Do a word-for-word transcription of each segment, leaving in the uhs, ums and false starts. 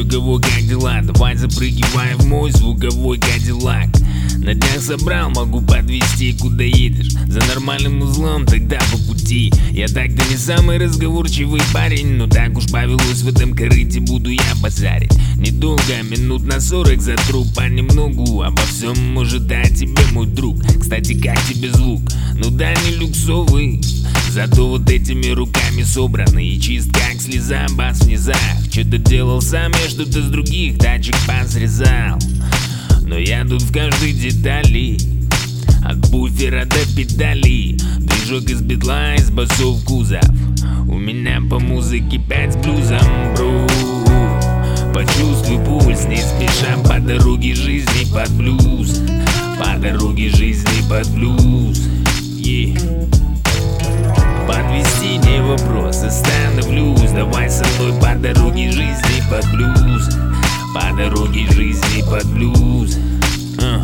чё, кого, как дела? Давай запрыгивай в мой звуковой кадиллак. На днях собрал, могу подвезти, куда едешь. За нормальным узлом, тогда по пути. Я так-то не самый разговорчивый парень, но так уж повелось в этом корыте, буду я базарить. Недолго, минут на сорок затру понемногу. Обо всем может дать тебе мой друг. Кстати, как тебе звук? Ну да, не люксовый, зато вот этими руками собраны и чист как слеза, бас в низах. Что-то делал сам, я что-то с других тачек посрезал. Но я тут в каждой детали, от буфера до педали. Движок из бедла, из басов кузов. У меня по музыке пять с блюзом, бро. Почувствуй пульс, не спеша, по дороге жизни под блюз. По дороге жизни под блюз, yeah. Подвести не вопрос, остановлюсь. Давай со мной по дороге жизни под блюз. По дороге жизни под блюз, uh.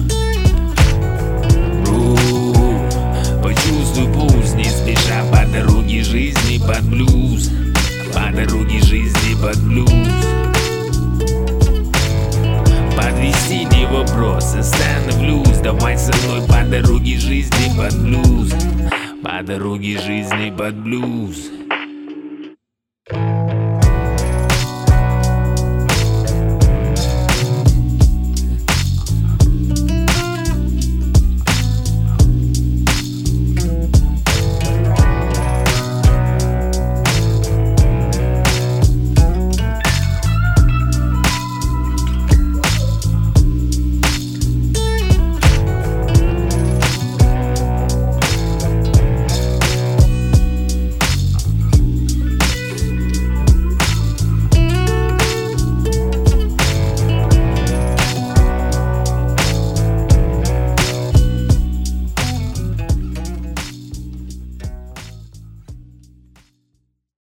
Бро, почувствуй пульс, не спеша, по дороге жизни под блюз. По дороге жизни под блюз. Подвести не вопрос, остановлюсь. Давай со мной по дороге жизни под блюз. По дороге жизни под блюз.